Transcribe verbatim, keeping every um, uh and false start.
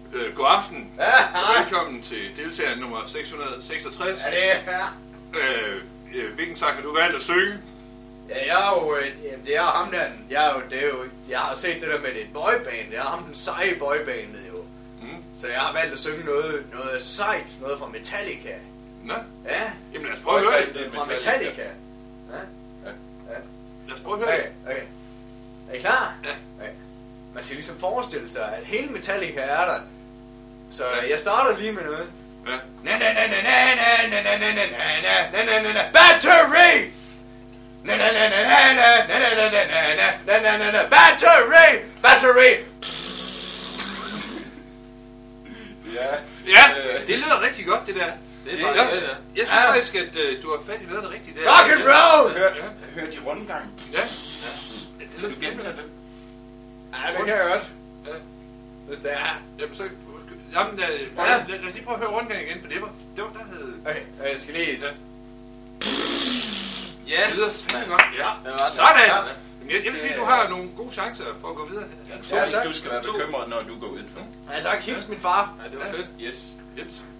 Øh, god aften. Ja, hej. Velkommen til deltager nummer seks hundrede seksogtres. Ja, det er ja. Øh, øh, hvilken sang har du valgt at synge? Ja, jeg er jo, øh, det er ham der, jeg er jo, det er jo, jeg har set det der med det boyband, jeg er ham den seje boybandet jo. Mm. Så jeg har valgt at synge noget, noget sejt, noget fra Metallica. Nå? Ja. Jamen lad os prøve at høre det. Det er fra Metallica. Ja. Ja. Ja. Lad os prøve at høre okay, det. okay. Er I klar? Ja. Okay. Man skal ligesom forestille sig, at hele Metallica er der. Så ja. Jeg starter lige med noget. Ja. Na na na na na na na na na na na na na na battery. Na na na na na na na na na na na na na battery battery. Ja. Ja. Det lyder rigtig godt det der. Det er faktisk, jeg, jeg, jeg synes ja. faktisk, at uh, du har fat i noget af det rigtige der. Rock and roll! Hør, ja. hør de rundgang. Ja. Ja. Ja. Det lyder du gentage det. Ja, det kan jeg godt. Ja. Hvis det er. Jamen så... Jamen, lad, lad, lad, lad os lige prøve at høre rundgang igen, for det var, det var der hed... Okay, jeg skal lige... Ja. Yes! Det lyder godt. Ja. Sådan! Ja. Jeg, jeg vil sige, at du har nogle gode chancer for at gå videre. Jeg tror ikke, du skal være bekymret, når du går udenfor. Ja, tak. Hils min far. Ja, det var fedt. Yes. Yes.